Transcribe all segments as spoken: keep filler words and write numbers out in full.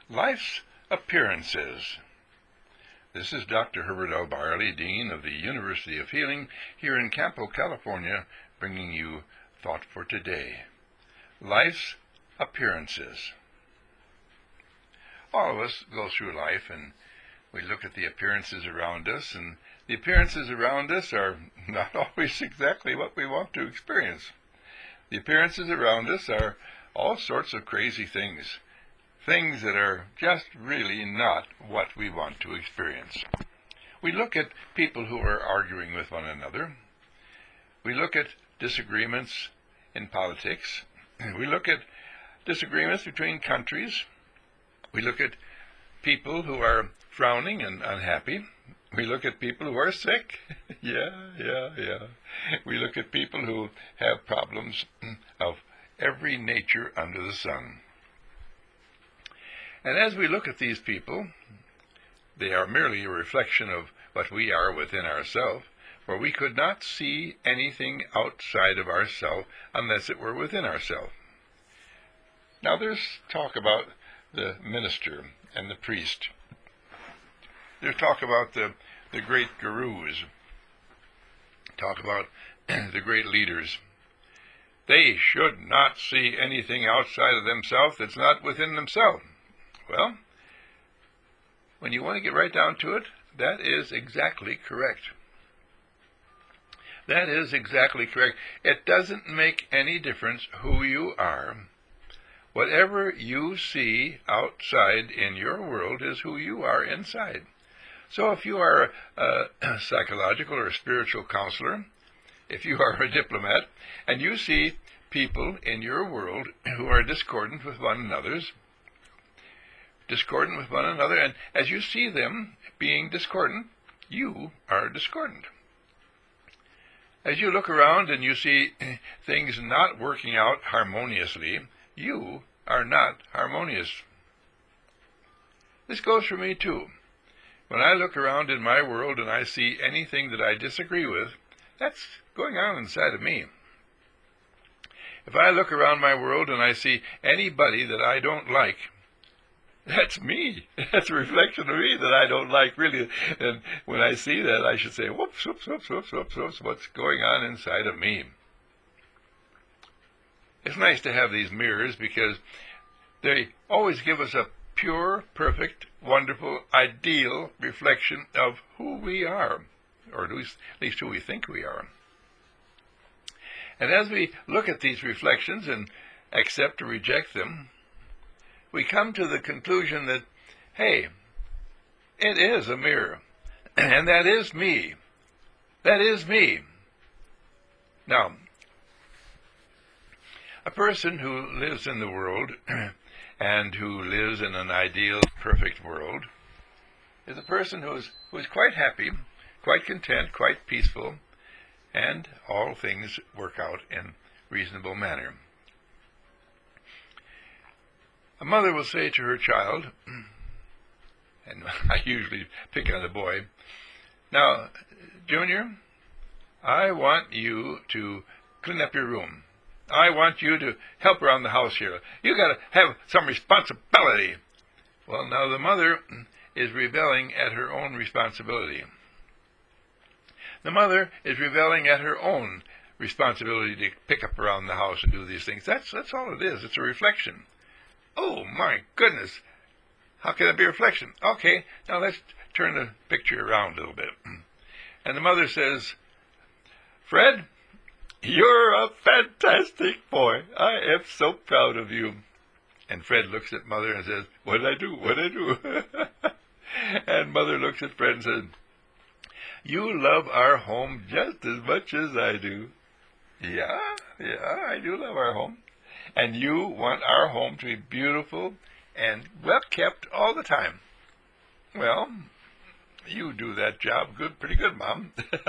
Life's Appearances. This is Doctor Herbert L. Barley, Dean of the University of Healing, here in Campo, California, bringing you Thought for Today. Life's Appearances. All of us go through life and we look at the appearances around us, and the appearances around us are not always exactly what we want to experience. The appearances around us are all sorts of crazy things. Things that are just really not what we want to experience. We look at people who are arguing with one another. We look at disagreements in politics. We look at disagreements between countries. We look at people who are frowning and unhappy. We look at people who are sick. yeah, yeah, yeah. We look at people who have problems of every nature under the sun. And as we look at these people, they are merely a reflection of what we are within ourselves, for we could not see anything outside of ourselves unless it were within ourselves. Now there's talk about the minister and the priest. There's talk about the, the great gurus. Talk about the great leaders. They should not see anything outside of themselves that's not within themselves. Well, when you want to get right down to it, that is exactly correct. That is exactly correct. It doesn't make any difference who you are. Whatever you see outside in your world is who you are inside. So if you are a, a psychological or a spiritual counselor, if you are a diplomat, and you see people in your world who are discordant with one another's, discordant with one another, and as you see them being discordant, you are discordant. As you look around and you see things not working out harmoniously, you are not harmonious. This goes for me too. When I look around in my world and I see anything that I disagree with, that's going on inside of me. If I look around my world and I see anybody that I don't like, that's me. That's a reflection of me that I don't like, really. And when I see that, I should say, whoops, whoops, whoops, whoops, whoops, whoops, what's going on inside of me? It's nice to have these mirrors because they always give us a pure, perfect, wonderful, ideal reflection of who we are, or at least, at least who we think we are. And as we look at these reflections and accept or reject them, we come to the conclusion that, hey, it is a mirror, and that is me. That is me. Now, a person who lives in the world and who lives in an ideal, perfect world is a person who is, who is quite happy, quite content, quite peaceful, and all things work out in reasonable manner. A mother will say to her child, and I usually pick on the boy, now, Junior, I want you to clean up your room. I want you to help around the house here. You got to have some responsibility. Well, now the mother is rebelling at her own responsibility. The mother is rebelling at her own responsibility to pick up around the house and do these things. That's, that's all it is. It's a reflection. Oh, my goodness. How can it be a reflection? Okay, now let's turn the picture around a little bit. And the mother says, Fred, you're a fantastic boy. I am so proud of you. And Fred looks at Mother and says, what did I do? What did I do? And Mother looks at Fred and says, you love our home just as much as I do. Yeah, yeah, I do love our home. And you want our home to be beautiful and well kept all the time. Well, you do that job good, pretty good, Mom.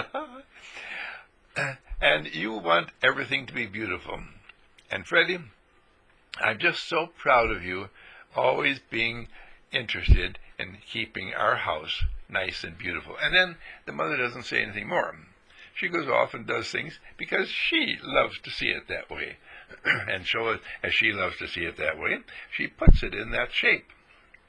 And you want everything to be beautiful. And Freddie, I'm just so proud of you always being interested in keeping our house nice and beautiful. And then the mother doesn't say anything more. She goes off and does things because she loves to see it that way. And so as she loves to see it that way, she puts it in that shape.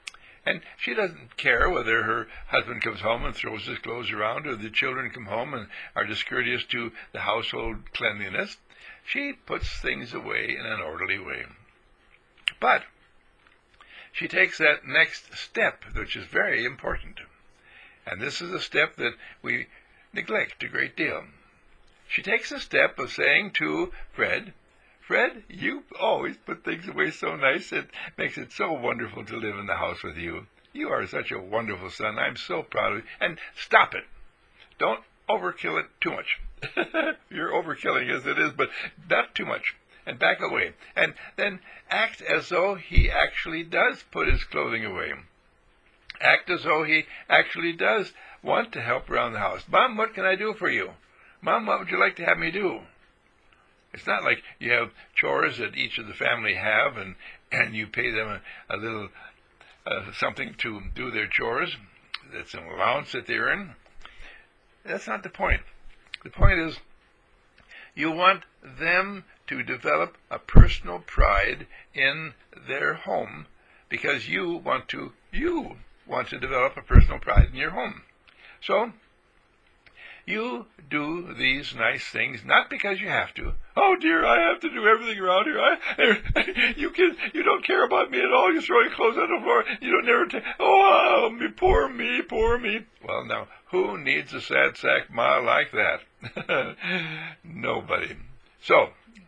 And she doesn't care whether her husband comes home and throws his clothes around, or the children come home and are discourteous to the household cleanliness. She puts things away in an orderly way. But she takes that next step, which is very important. And this is a step that we neglect a great deal. She takes a step of saying to Fred, Fred, you always put things away so nice. It makes it so wonderful to live in the house with you. You are such a wonderful son. I'm so proud of you. And stop it. Don't overkill it too much. You're overkilling as it is, but not too much. And back away. And then act as though he actually does put his clothing away. Act as though he actually does want to help around the house. Mom, what can I do for you? Mom, what would you like to have me do? It's not like you have chores that each of the family have, and, and you pay them a, a little uh, something to do their chores. That's an allowance that they earn. That's not the point. The point is, you want them to develop a personal pride in their home because you want to, you want to develop a personal pride in your home. So, you do these nice things, not because you have to. Oh dear, I have to do everything around here. I, you can, you don't care about me at all. You throw your clothes on the floor. You don't never take. Oh, me, poor me, poor me. Well, now, who needs a sad sack ma like that? Nobody. So,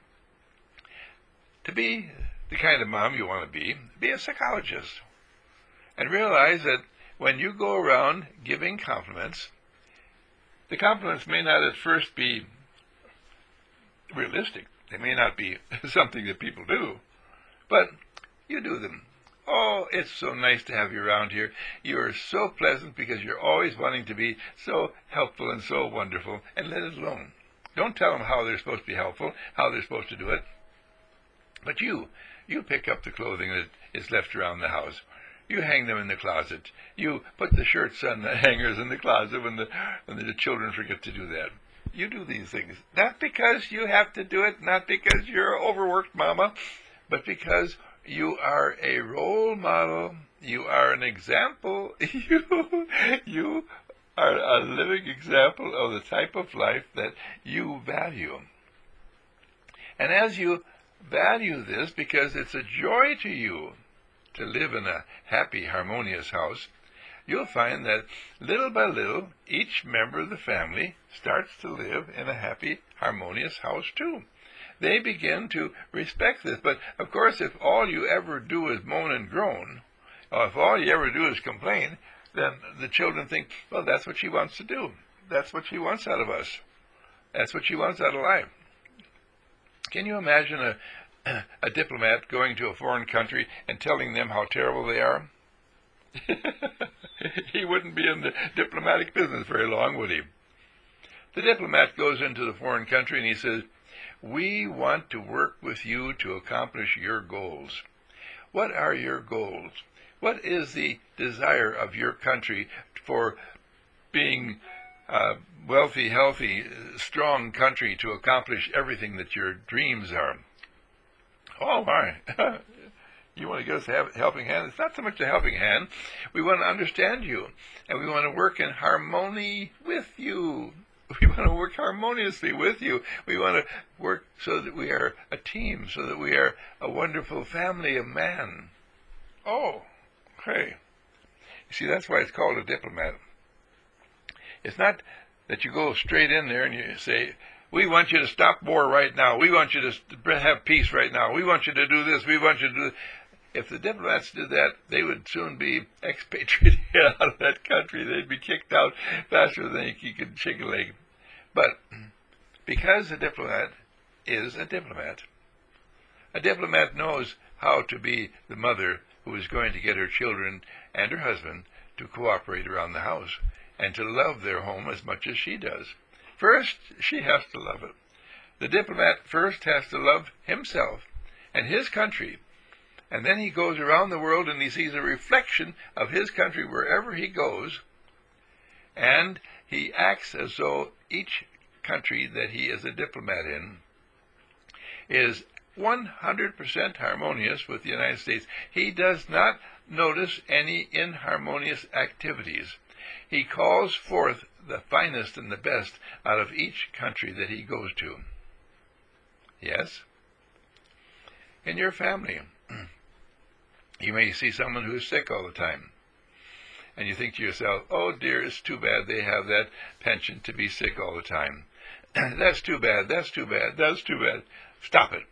to be the kind of mom you want to be, be a psychologist, and realize that when you go around giving compliments, the compliments may not at first be realistic. They may not be something that people do, but you do them. Oh, it's so nice to have you around here. You are so pleasant because you're always wanting to be so helpful and so wonderful, and let it alone. Don't tell them how they're supposed to be helpful, how they're supposed to do it. But you, you pick up the clothing that is left around the house. You hang them in the closet. You put the shirts on the hangers in the closet when the when the children forget to do that. You do these things, not because you have to do it, not because you're overworked mama, but because you are a role model. You are an example. You, you are a living example of the type of life that you value. And as you value this, because it's a joy to you to live in a happy, harmonious house, you'll find that little by little, each member of the family starts to live in a happy, harmonious house too. They begin to respect this. But, of course, if all you ever do is moan and groan, or if all you ever do is complain, then the children think, well, that's what she wants to do. That's what she wants out of us. That's what she wants out of life. Can you imagine a a diplomat going to a foreign country and telling them how terrible they are? He wouldn't be in the diplomatic business very long, would he? The diplomat goes into the foreign country and he says, we want to work with you to accomplish your goals. What are your goals? What is the desire of your country for being a wealthy, healthy, strong country to accomplish everything that your dreams are? Oh, my. You want to give us a helping hand? It's not so much a helping hand. We want to understand you, and we want to work in harmony with you. We want to work harmoniously with you. We want to work so that we are a team, so that we are a wonderful family of man. Oh, okay. You see, that's why it's called a diplomat. It's not that you go straight in there and you say, we want you to stop war right now. We want you to have peace right now. We want you to do this. We want you to do this. If the diplomats did that, they would soon be expatriated out of that country. They'd be kicked out faster than you could shake a leg. But because a diplomat is a diplomat, a diplomat knows how to be the mother who is going to get her children and her husband to cooperate around the house and to love their home as much as she does. First, she has to love it. The diplomat first has to love himself and his country, and then he goes around the world and he sees a reflection of his country wherever he goes, and he acts as though each country that he is a diplomat in is one hundred percent harmonious with the United States. He does not notice any inharmonious activities. He calls forth the finest and the best out of each country that he goes to. Yes? In your family, you may see someone who is sick all the time. And you think to yourself, oh dear, it's too bad they have that pension to be sick all the time. That's too bad, that's too bad, that's too bad. Stop it.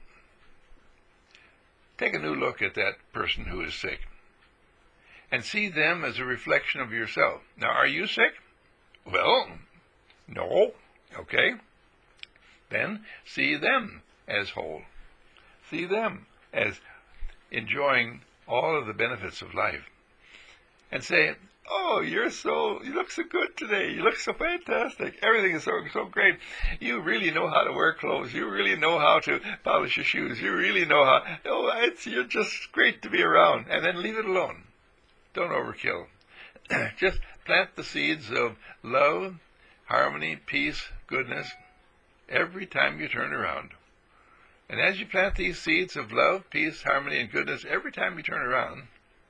Take a new look at that person who is sick and see them as a reflection of yourself. Now, are you sick? Well, no. Okay. Then see them as whole. See them as enjoying all of the benefits of life. And say, oh, you're so, you look so good today. You look so fantastic. Everything is so, so great. You really know how to wear clothes. You really know how to polish your shoes. You really know how, oh, it's, you're just great to be around. And then leave it alone. Don't overkill. Just plant the seeds of love, harmony, peace, goodness every time you turn around. And as you plant these seeds of love, peace, harmony, and goodness every time you turn around,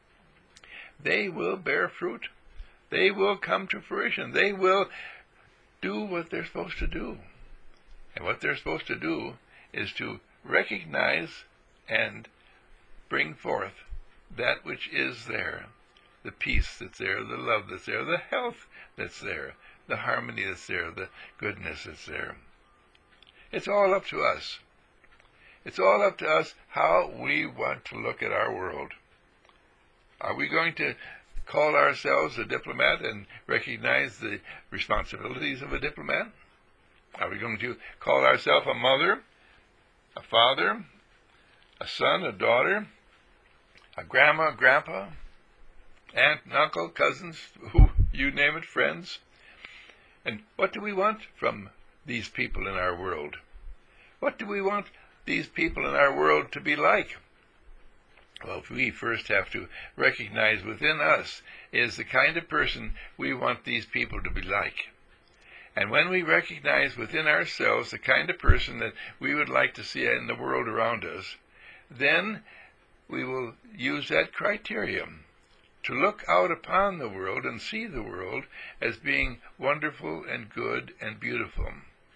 they will bear fruit. They will come to fruition. They will do what they're supposed to do. And what they're supposed to do is to recognize and bring forth that which is there. The peace that's there, the love that's there, the health that's there, the harmony that's there, the goodness that's there. It's all up to us. It's all up to us how we want to look at our world. Are we going to call ourselves a diplomat and recognize the responsibilities of a diplomat? Are we going to call ourselves a mother, a father, a son, a daughter, a grandma, grandpa, aunt, and uncle, cousins, who you name it, friends? And what do we want from these people in our world? What do we want these people in our world to be like? Well, we first have to recognize within us is the kind of person we want these people to be like. And when we recognize within ourselves the kind of person that we would like to see in the world around us, then we will use that criterion to look out upon the world and see the world as being wonderful and good and beautiful.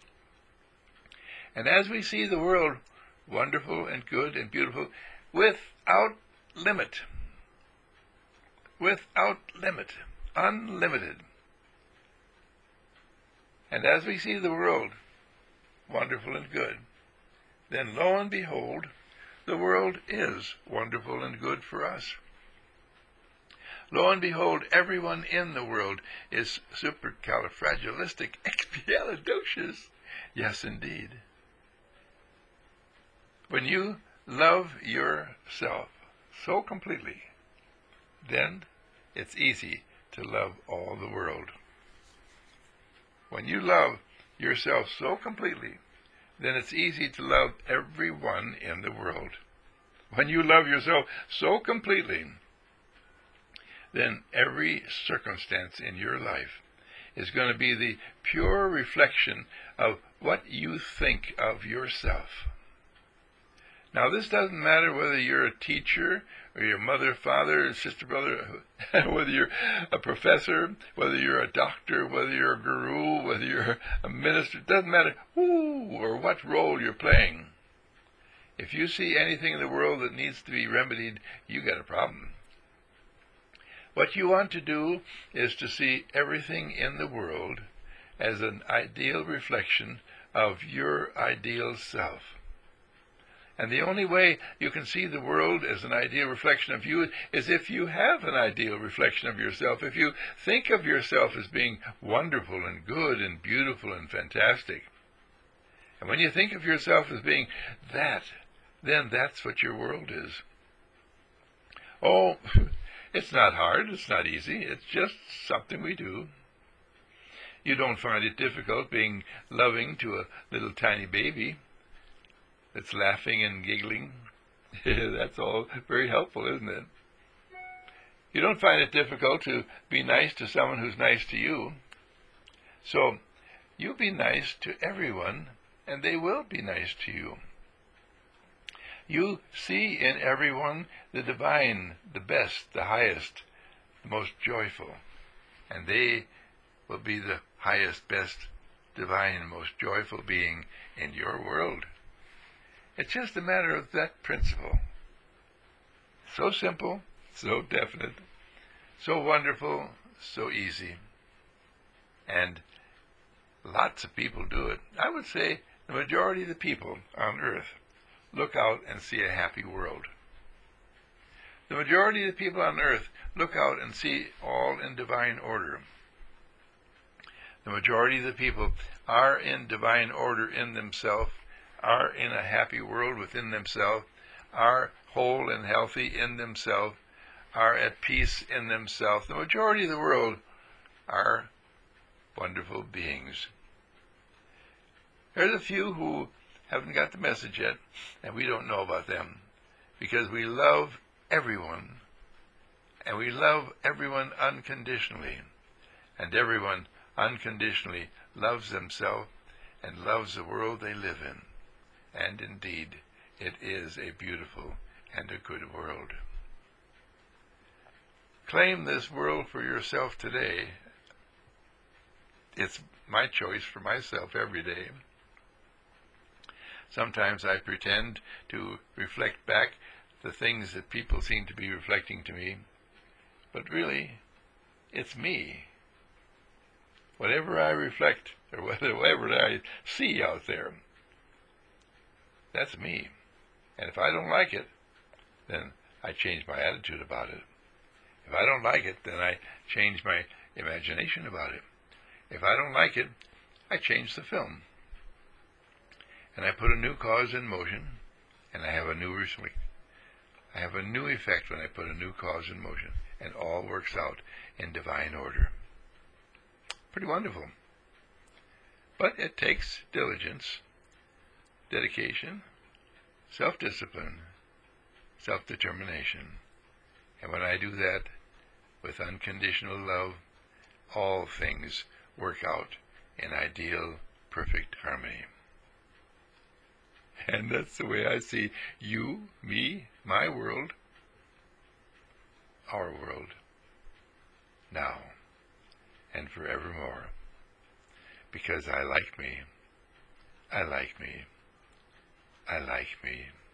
And as we see the world wonderful and good and beautiful, without limit, without limit, unlimited. And as we see the world wonderful and good, then lo and behold, the world is wonderful and good for us. Lo and behold, everyone in the world is supercalifragilisticexpialidocious. Yes, indeed. When you love yourself so completely, then it's easy to love all the world. When you love yourself so completely, then it's easy to love everyone in the world. When you love yourself so completely, then every circumstance in your life is going to be the pure reflection of what you think of yourself. Now, this doesn't matter whether you're a teacher or your mother, father, sister, brother, whether you're a professor, whether you're a doctor, whether you're a guru, whether you're a minister. It doesn't matter who or what role you're playing. If you see anything in the world that needs to be remedied, you got a problem. What you want to do is to see everything in the world as an ideal reflection of your ideal self. And the only way you can see the world as an ideal reflection of you is if you have an ideal reflection of yourself. If you think of yourself as being wonderful and good and beautiful and fantastic. And when you think of yourself as being that, then that's what your world is. Oh, it's not hard. It's not easy. It's just something we do. You don't find it difficult being loving to a little tiny baby that's laughing and giggling. That's all very helpful, isn't it? You don't find it difficult to be nice to someone who's nice to you. So you be nice to everyone, and they will be nice to you. You see in everyone the divine, the best, the highest, the most joyful. And they will be the highest, best, divine, most joyful being in your world. It's just a matter of that principle. So simple, so definite, so wonderful, so easy. And lots of people do it. I would say the majority of the people on earth look out and see a happy world. The majority of the people on earth look out and see all in divine order. The majority of the people are in divine order in themselves, are in a happy world within themselves, are whole and healthy in themselves, are at peace in themselves. The majority of the world are wonderful beings. There's a few who haven't got the message yet, and we don't know about them, because we love everyone, and we love everyone unconditionally, and everyone unconditionally loves themselves and loves the world they live in. And indeed, it is a beautiful and a good world. Claim this world for yourself today. It's my choice for myself every day. Sometimes I pretend to reflect back the things that people seem to be reflecting to me, but really, it's me. Whatever I reflect, or whatever I see out there, that's me. And if I don't like it, then I change my attitude about it. If I don't like it, then I change my imagination about it. If I don't like it, I change the film. And I put a new cause in motion, and I have a new result. I have a new effect when I put a new cause in motion, and all works out in divine order. Pretty wonderful. But it takes diligence, dedication, self-discipline, self-determination. And when I do that with unconditional love, all things work out in ideal, perfect harmony. And that's the way I see you, me, my world, our world, now and forevermore. Because I like me, I like me, I like me.